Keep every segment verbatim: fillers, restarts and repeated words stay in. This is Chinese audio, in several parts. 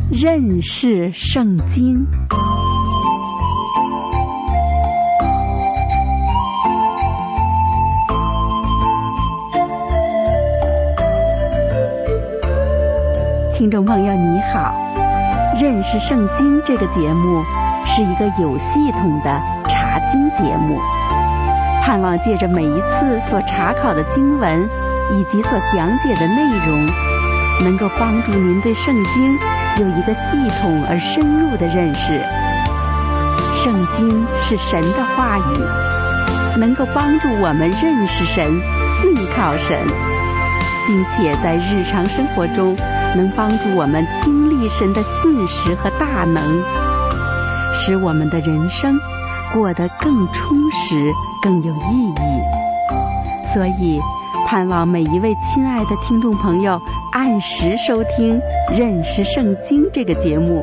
认识圣经。听众朋友你好，认识圣经这个节目是一个有系统的查经节目，盼望借着每一次所查考的经文以及所讲解的内容，能够帮助您对圣经有一个系统而深入的认识。圣经是神的话语，能够帮助我们认识神、信靠神，并且在日常生活中能帮助我们经历神的信实和大能，使我们的人生过得更充实、更有意义。所以盼望每一位亲爱的听众朋友按时收听《认识圣经》这个节目。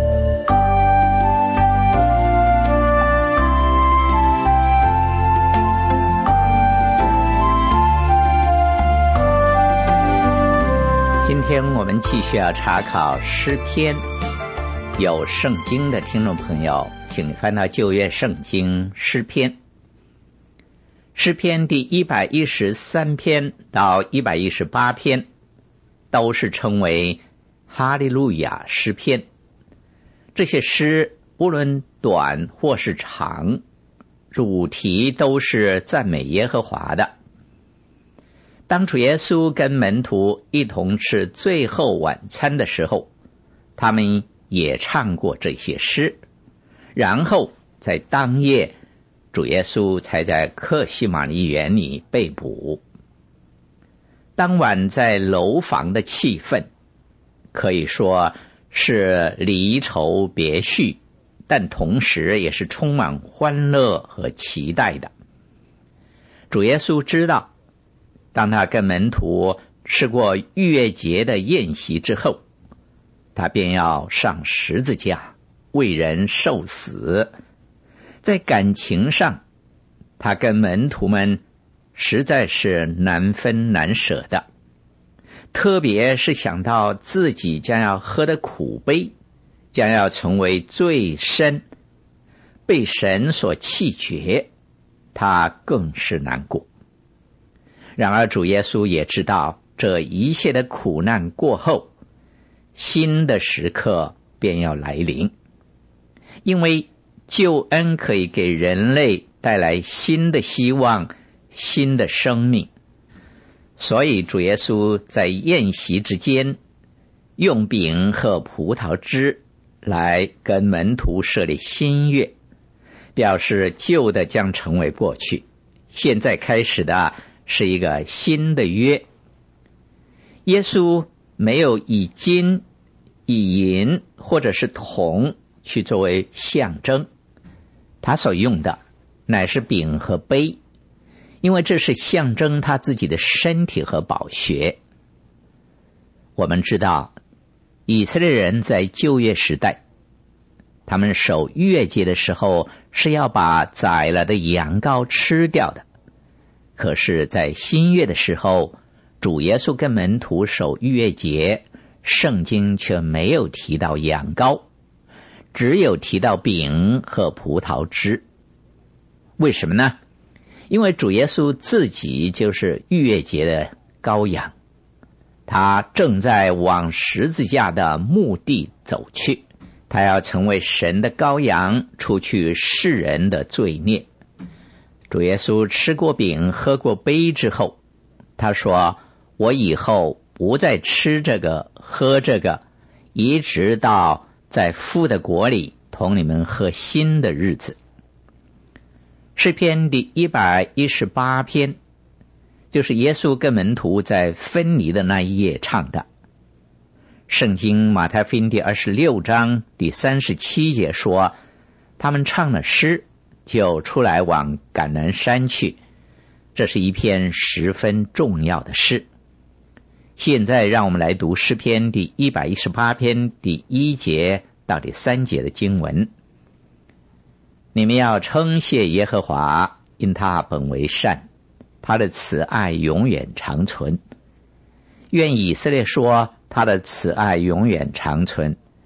今天我们继续要查考诗篇。有圣经的听众朋友，请你翻到旧约圣经诗篇。诗篇第一百一十三篇到一百一十八篇都是称为哈利路亚诗篇。这些诗无论短或是长，主题都是赞美耶和华的。当主耶稣跟门徒一同吃最后晚餐的时候，他们也唱过这些诗，然后在当夜主耶稣才在客西马尼园里被捕。当晚在楼房的气氛可以说是离愁别绪，但同时也是充满欢乐和期待的。主耶稣知道，当他跟门徒吃过逾越节的宴席之后，他便要上十字架为人受死。在感情上，他跟门徒们实在是难分难舍的，特别是想到自己将要喝的苦杯将要成为最深，被神所弃绝，他更是难过。然而主耶稣也知道，这一切的苦难过后，新的时刻便要来临，因为救恩可以给人类带来新的希望、新的生命。所以主耶稣在宴席之间用饼和葡萄汁来跟门徒设立新约，表示旧的将成为过去，现在开始的是一个新的约。耶稣没有以金、以银或者是铜去作为象征，他所用的乃是饼和杯，因为这是象征他自己的身体和宝血。我们知道以色列人在旧约时代，他们守逾越节的时候是要把宰了的羊羔吃掉的，可是在新约的时候，主耶稣跟门徒守逾越节，圣经却没有提到羊羔，只有提到饼和葡萄汁。为什么呢？因为主耶稣自己就是逾越节的羔羊，他正在往十字架的目的走去，他要成为神的羔羊，除去世人的罪孽。主耶稣吃过饼喝过杯之后，他说，我以后不再吃这个喝这个，一直到在父的国里同你们喝新的日子。诗篇第一百一十八篇就是耶稣跟门徒在分离的那一夜唱的。圣经马太福音第二十六章第三十七节说，他们唱了诗就出来往橄榄山去，这是一篇十分重要的诗。现在让我们来读诗篇第一百一十八篇第一节到第三节的经文。你们要称谢耶和华，因他本为善，他的慈爱永远长存。愿以色列说，他的慈爱永远长存。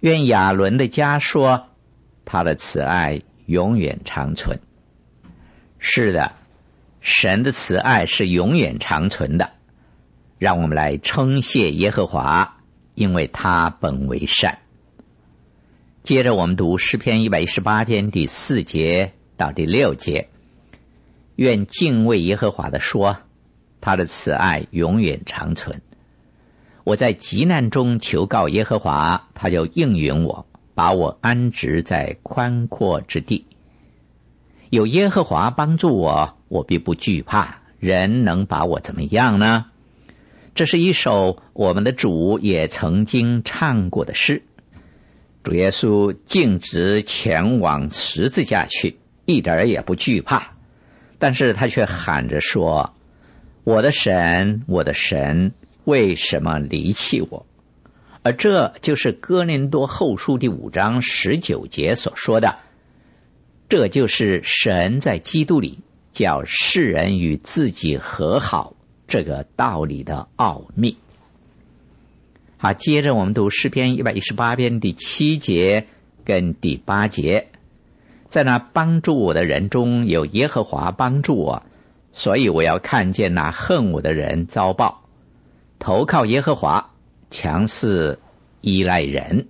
愿亚伦的家说，他的慈爱永远长存。是的，神的慈爱是永远长存的。让我们来称谢耶和华，因为他本为善。接着我们读诗篇一百一十八篇第四节到第六节，愿敬畏耶和华的说，他的慈爱永远长存。我在急难中求告耶和华，他就应允我，把我安置在宽阔之地。有耶和华帮助我，我必不惧怕，人能把我怎么样呢？这是一首我们的主也曾经唱过的诗。主耶稣径直前往十字架去，一点也不惧怕，但是他却喊着说，我的神，我的神，为什么离弃我？而这就是哥林多后书第五章十九节所说的，这就是神在基督里叫世人与自己和好这个道理的奥秘。好，接着我们读诗篇一百一十八篇第七节跟第八节，在那帮助我的人中有耶和华帮助我，所以我要看见那恨我的人遭报。投靠耶和华，强似依赖人。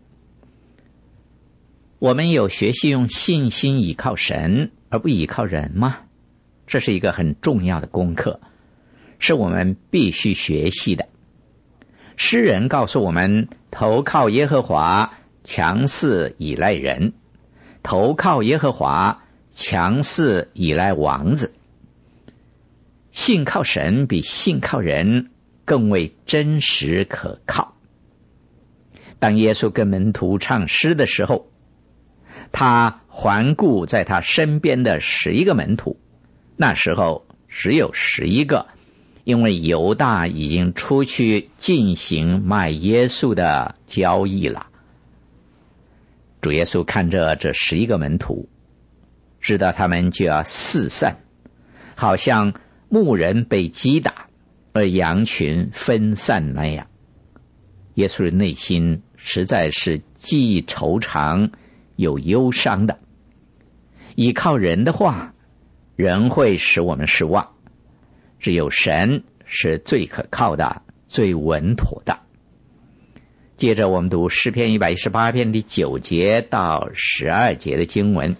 我们有学习用信心倚靠神而不倚靠人吗？这是一个很重要的功课，是我们必须学习的。诗人告诉我们，投靠耶和华，强似倚赖人；投靠耶和华，强似倚赖王子。信靠神比信靠人更为真实可靠。当耶稣跟门徒唱诗的时候，他环顾在他身边的十一个门徒，那时候只有十一个，因为犹大已经出去进行卖耶稣的交易了。主耶稣看着这十一个门徒，知道他们就要四散，好像牧人被击打而羊群分散那样。耶稣的内心实在是既惆怅有忧伤的。依靠人的话，人会使我们失望，只有神是最可靠的，最稳妥的。接着我们读诗篇一百一十八篇第九节到十二节的经文。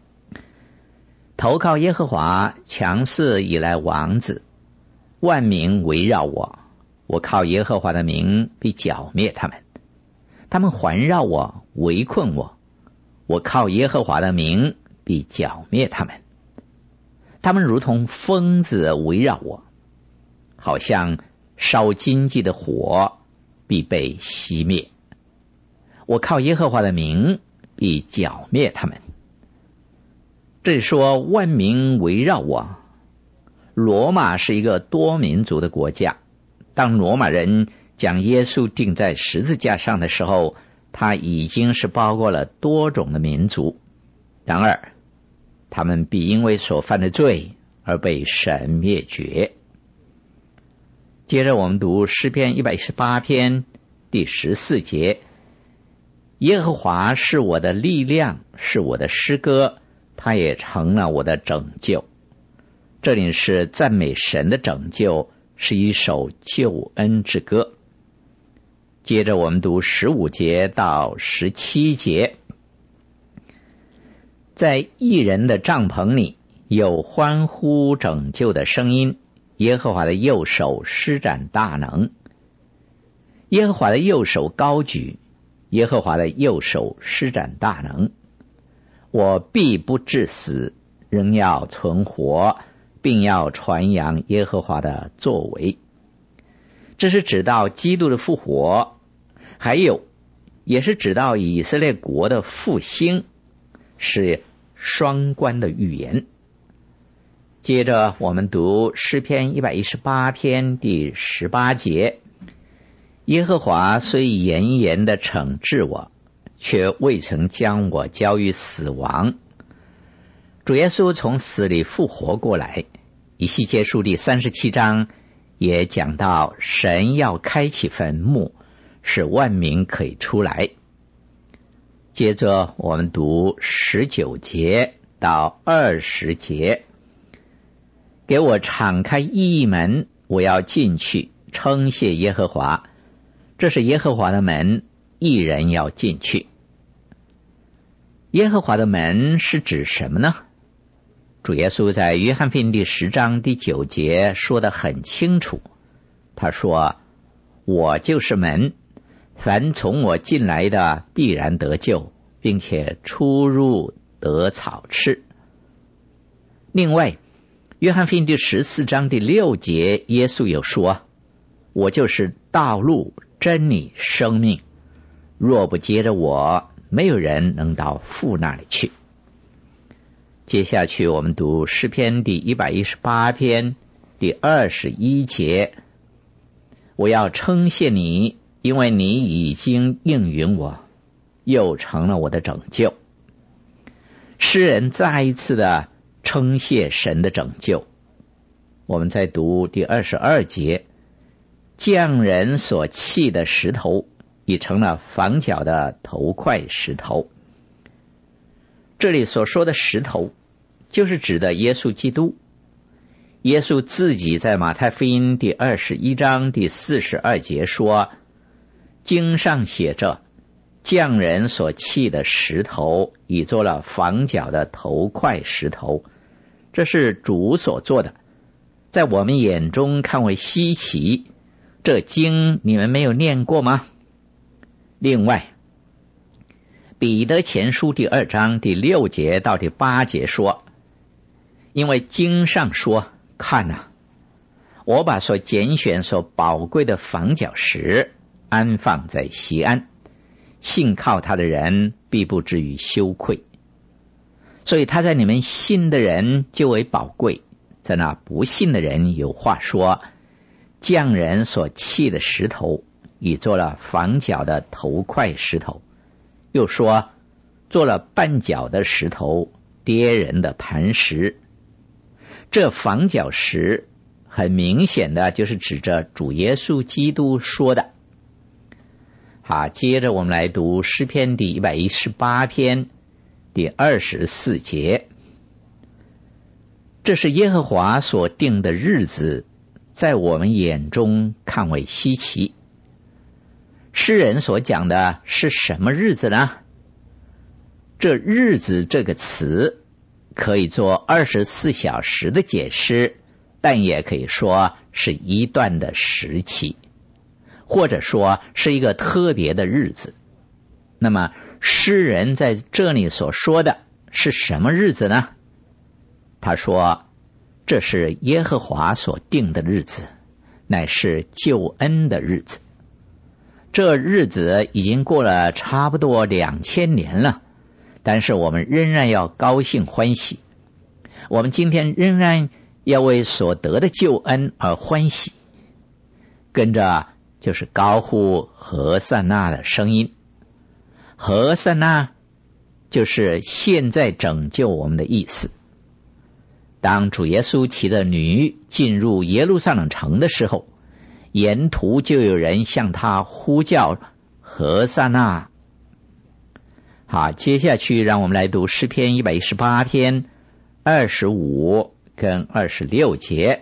投靠耶和华，强似倚赖王子，万民围绕我，我靠耶和华的名必剿灭他们。他们环绕我，围困我，我靠耶和华的名必剿灭他们。他们如同疯子围绕我，好像烧荆棘的火必被熄灭。我靠耶和华的名必剿灭他们。这里说万民围绕我。罗马是一个多民族的国家，当罗马人将耶稣钉在十字架上的时候，他已经是包括了多种的民族。然而他们必因为所犯的罪而被神灭绝。接着我们读诗篇一百一十八篇第十四节，耶和华是我的力量，是我的诗歌，他也成了我的拯救。这里是赞美神的拯救，是一首救恩之歌。接着我们读十五节到十七节，在义人的帐篷里有欢呼拯救的声音，耶和华的右手施展大能。耶和华的右手高举，耶和华的右手施展大能。我必不致死，仍要存活，并要传扬耶和华的作为。这是指到基督的复活，还有也是指到以色列国的复兴，是双关的预言。接着我们读诗篇一百一十八篇第十八节，耶和华虽严严的惩治我，却未曾将我交于死亡。主耶稣从死里复活过来。以西结书第三十七章也讲到，神要开启坟墓，使万民可以出来。 接着我们读十九节到二十节。给我敞开义门，我要进去，称谢耶和华。这是耶和华的门，义人要进去。耶和华的门是指什么呢？主耶稣在约翰福音第十章第九节说得很清楚，他说：我就是门，凡从我进来的必然得救，并且出入得草吃。另外约翰福音第十四章第六节耶稣有说：我就是道路真理生命，若不接着我，没有人能到父那里去。接下去我们读诗篇第一百一十八篇第二十一节。我要称谢你，因为你已经应允我，又成了我的拯救。诗人再一次的称谢神的拯救。我们再读第二十二节。匠人所弃的石头，已成了房角的头块石头。这里所说的石头，就是指的耶稣基督。耶稣自己在马太福音第二十一章第四十二节说：经上写着，匠人所弃的石头，已做了房角的头块石头。这是主所做的，在我们眼中看为稀奇。这经你们没有念过吗？另外，彼得前书第二章第六节到第八节说：因为经上说，看哪，我把所拣选所宝贵的房角石安放在锡安，信靠他的人必不至于羞愧。所以他在你们信的人就为宝贵，在那不信的人有话说：匠人所弃的石头，已做了房角的头块石头。又说，做了绊脚的石头，跌人的磐石。这房角石很明显的就是指着主耶稣基督说的。好，接着我们来读诗篇第一百一十八篇第二十四节。这是耶和华所定的日子，在我们眼中看为稀奇。诗人所讲的是什么日子呢？这日子这个词可以做二十四小时的解释，但也可以说是一段的时期，或者说是一个特别的日子。那么诗人在这里所说的是什么日子呢？他说，这是耶和华所定的日子，乃是救恩的日子。这日子已经过了差不多两千年了，但是我们仍然要高兴欢喜。我们今天仍然要为所得的救恩而欢喜，跟着就是高呼何塞那的声音。何塞那就是现在拯救我们的意思。当主耶稣骑着驴进入耶路撒冷城的时候，沿途就有人向他呼叫何塞那。好，接下去让我们来读诗篇一百一十八篇二十五跟二十六节。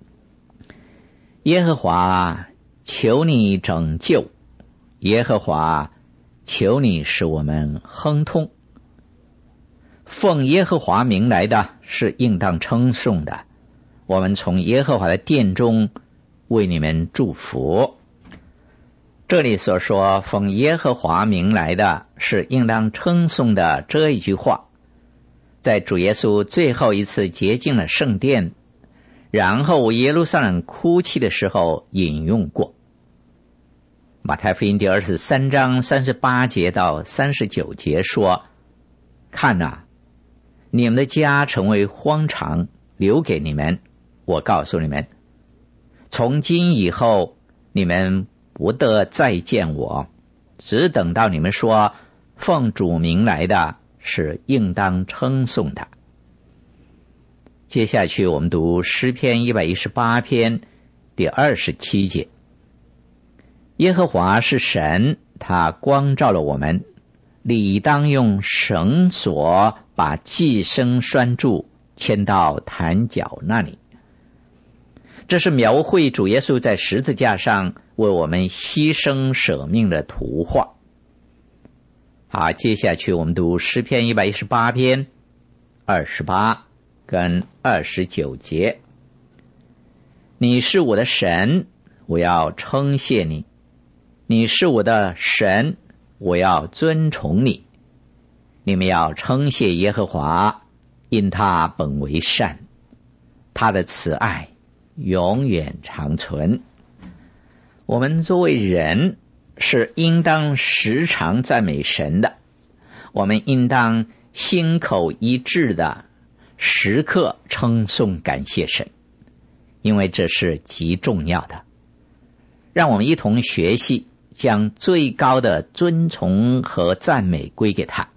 耶和华，求你拯救，耶和华，求你使我们亨通。奉耶和华名来的是应当称颂的，我们从耶和华的殿中为你们祝福。这里所说奉耶和华名来的是应当称颂的这一句话，在主耶稣最后一次洁净了圣殿，然后耶路撒冷哭泣的时候引用过。马太福音第二十三章三十八节到三十九节说：看哪，你们的家成为荒场，留给你们。我告诉你们，从今以后你们不得再见我，只等到你们说奉主名来的是应当称颂的。接下去我们读诗篇一百一十八篇第二十七节。耶和华是神，他光照了我们， 理当用绳索把寄生拴住，牵到坛角那里。这是描绘主耶稣在十字架上为我们牺牲舍命的图画。好，接下去我们读诗篇一百一十八篇二十八跟二十九节。你是我的神，我要称谢你；你是我的神，我要尊崇你。你们要称谢耶和华，因他本为善，他的慈爱永远长存。我们作为人是应当时常赞美神的，我们应当心口一致的时刻称颂感谢神，因为这是极重要的。让我们一同学习，将最高的尊崇和赞美归给他。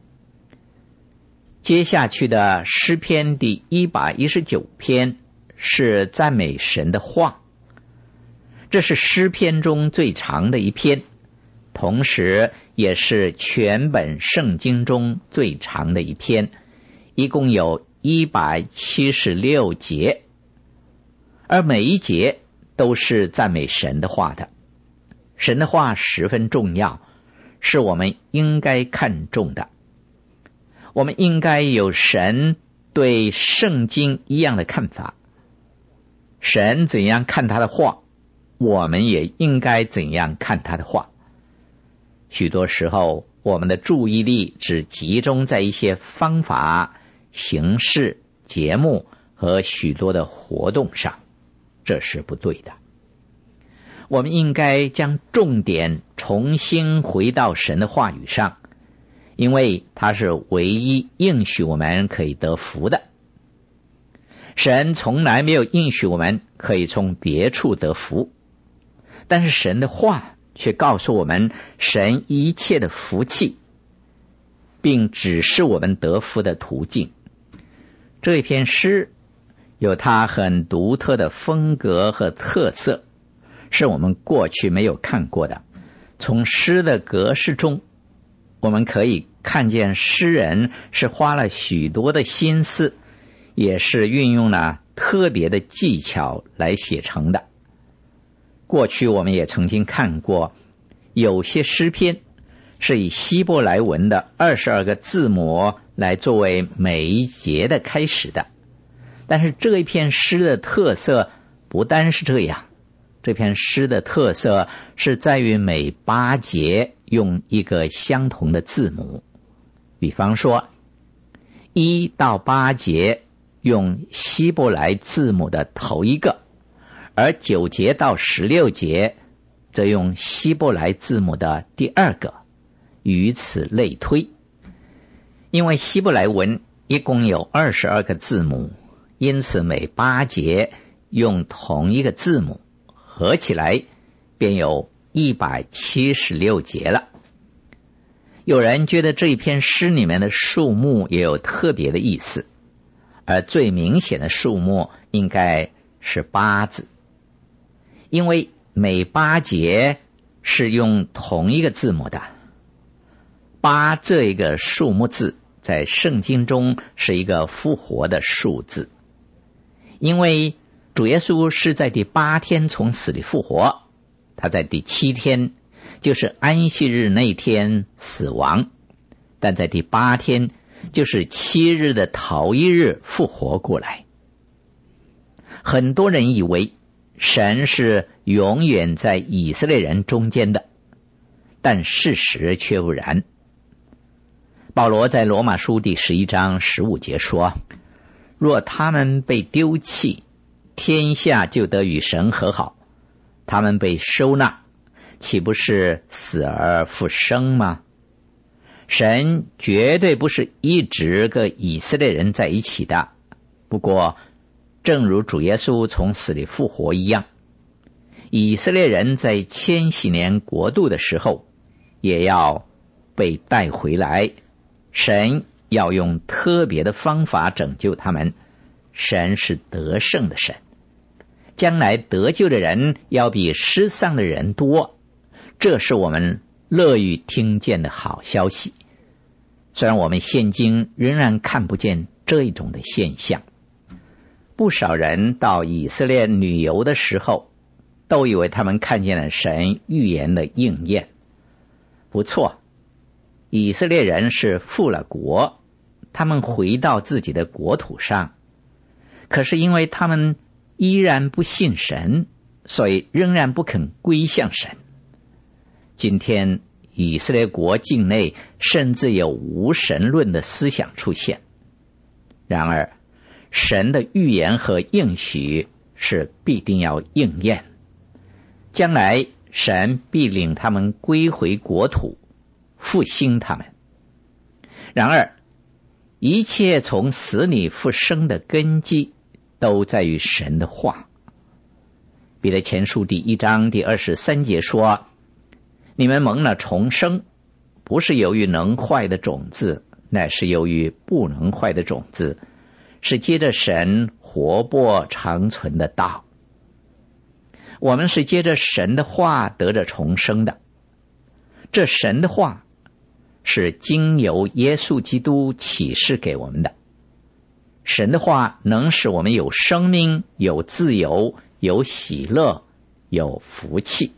接下去的诗篇第一百一十九篇是赞美神的话，这是诗篇中最长的一篇，同时也是全本圣经中最长的一篇，一共有一百七十六节，而每一节都是赞美神的话的。神的话十分重要，是我们应该看重的。我们应该有神对圣经一样的看法，神怎样看他的话，我们也应该怎样看他的话。许多时候我们的注意力只集中在一些方法、形式、节目和许多的活动上，这是不对的。我们应该将重点重新回到神的话语上，因为它是唯一应许我们可以得福的。神从来没有应许我们可以从别处得福，但是神的话却告诉我们神一切的福气，并指示我们得福的途径。这一篇诗有它很独特的风格和特色，是我们过去没有看过的。从诗的格式中，我们可以看见诗人是花了许多的心思，也是运用了特别的技巧来写成的。过去我们也曾经看过，有些诗篇是以希伯来文的二十二个字母来作为每一节的开始的。但是这一篇诗的特色不单是这样，这篇诗的特色是在于每八节用一个相同的字母。比方说一到八节用希伯来字母的头一个，而九节到十六节则用希伯来字母的第二个，以此类推。因为希伯来文一共有二十二个字母，因此每八节用同一个字母，合起来便有一百七十六节了。有人觉得这一篇诗里面的数目也有特别的意思，而最明显的数目应该是八字，因为每八节是用同一个字母的。八这一个数目字在圣经中是一个复活的数字，因为主耶稣是在第八天从死里复活，他在第七天就是安息日那天死亡，但在第八天就是七日的头一日复活过来。很多人以为神是永远在以色列人中间的，但事实却不然。保罗在罗马书第十一章十五节说，若他们被丢弃，天下就得与神和好；他们被收纳，岂不是死而复生吗？神绝对不是一直跟以色列人在一起的，不过正如主耶稣从死里复活一样，以色列人在千禧年国度的时候也要被带回来，神要用特别的方法拯救他们。神是得胜的神，将来得救的人要比失丧的人多，这是我们乐于听见的好消息。 虽然我们现今仍然看不见这一种的现象，不少人到以色列旅游的时候，都以为他们看见了神预言的应验。不错，以色列人是复了国，他们回到自己的国土上，可是因为他们依然不信神，所以仍然不肯归向神。今天以色列国境内甚至有无神论的思想出现。然而神的预言和应许是必定要应验，将来神必领他们归回国土，复兴他们。然而一切从死里复生的根基都在于神的话。彼得前书第一章第二十三节说，你们蒙了重生，不是由于能坏的种子，乃是由于不能坏的种子，是接着神活泼长存的道。我们是接着神的话得着重生的，这神的话是经由耶稣基督启示给我们的。神的话能使我们有生命，有自由，有喜乐，有福气。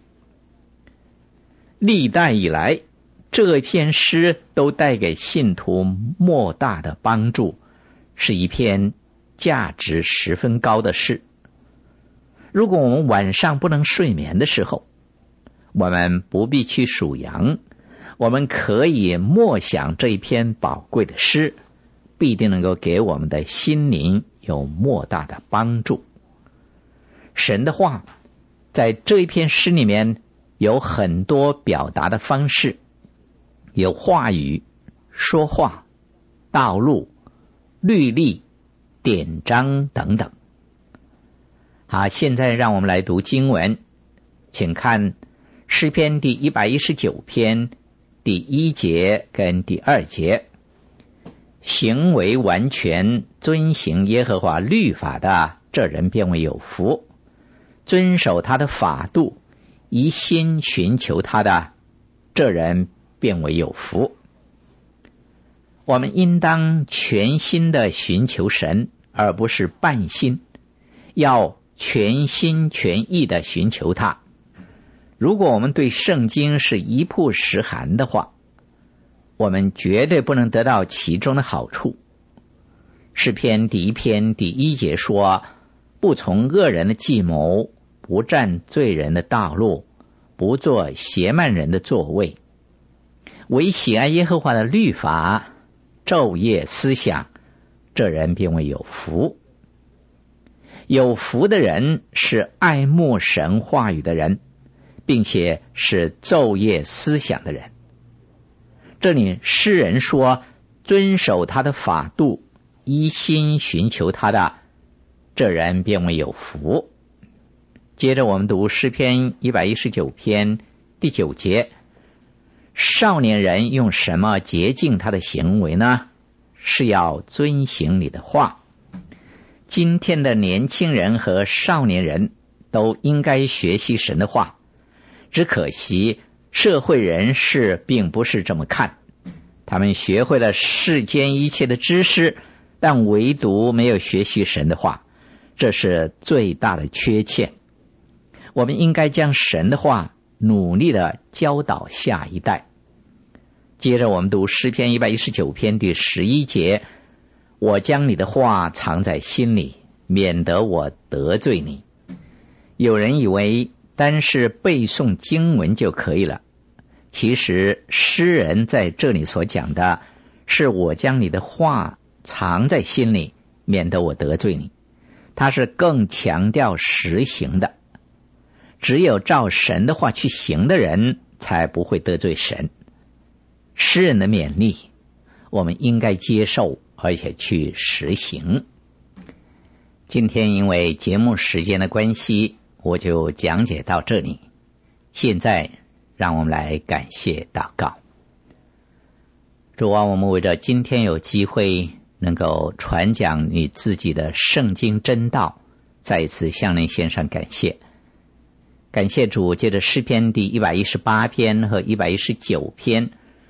历代以来，这篇诗都带给信徒莫大的帮助，是一篇价值十分高的诗。如果我们晚上不能睡眠的时候，我们不必去数羊，我们可以默想这一篇宝贵的诗，必定能够给我们的心灵有莫大的帮助。神的话在这一篇诗里面有很多表达的方式，有话语、说话、道路、律例、典章等等。好，现在让我们来读经文，请看诗篇第一百一十九篇第一节跟第二节。行为完全，遵行耶和华律法的，这人便为有福。遵守他的法度，一心寻求他的，这人便为有福。我们应当全心的寻求神，而不是半心，要全心全意的寻求他。如果我们对圣经是一曝十寒的话，我们绝对不能得到其中的好处。诗篇第一篇第一节说，不从恶人的计谋，不占罪人的道路，不做邪慢人的座位，唯喜爱耶和华的律法，昼夜思想，这人便为有福。有福的人是爱慕神话语的人，并且是昼夜思想的人。这里诗人说，遵守他的法度，一心寻求他的，这人便为有福。接着我们读诗篇一百一十九篇第九节，少年人用什么洁净他的行为呢？是要遵行你的话。今天的年轻人和少年人都应该学习神的话，只可惜社会人士并不是这么看，他们学会了世间一切的知识，但唯独没有学习神的话，这是最大的缺陷。我们应该将神的话努力的教导下一代。接着我们读诗篇一百一十九篇第十一节，我将你的话藏在心里，免得我得罪你。有人以为单是背诵经文就可以了，其实诗人在这里所讲的是我将你的话藏在心里，免得我得罪你。他是更强调实行的，只有照神的话去行的人才不会得罪神。诗人的勉励我们应该接受，而且去实行。今天因为节目时间的关系，我就讲解到这里。现在让我们来感谢祷告。主啊，我们为着今天有机会能够传讲你自己的圣经真道，再一次向您献上感谢。感谢主，借着诗篇第一百一十八篇和一百一十九篇，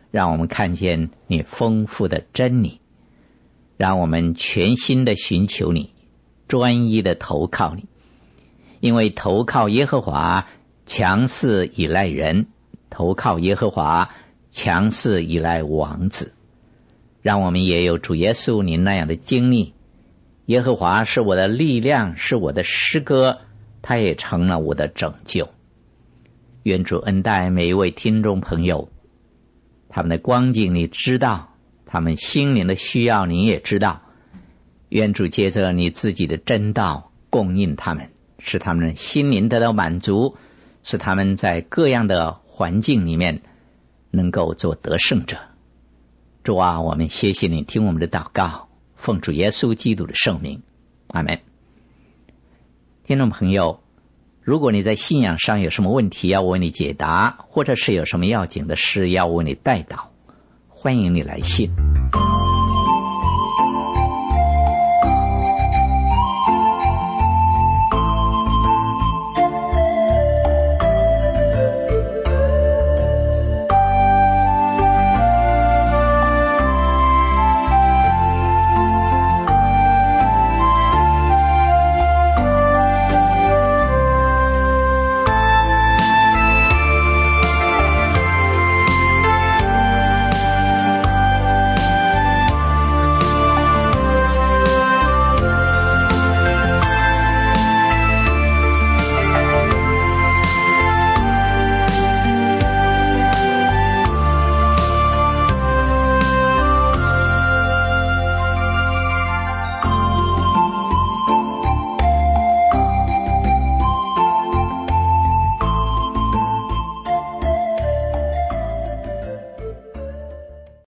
让我们看见你丰富的真理，让我们全心的寻求你，专一的投靠你。因为投靠耶和华强似倚赖人，投靠耶和华强似倚赖王子。让我们也有主耶稣您那样的经历，耶和华是我的力量，是我的诗歌，他也成了我的拯救。愿主恩待每一位听众朋友，他们的光景你知道，他们心灵的需要你也知道。愿主借着你自己的真道供应他们，使他们心灵得到满足，使他们在各样的环境里面能够做得胜者。主啊，我们谢谢你听我们的祷告，奉主耶稣基督的圣名，阿们。听众朋友，如果你在信仰上有什么问题要我为你解答，或者是有什么要紧的事要我为你代祷，欢迎你来信。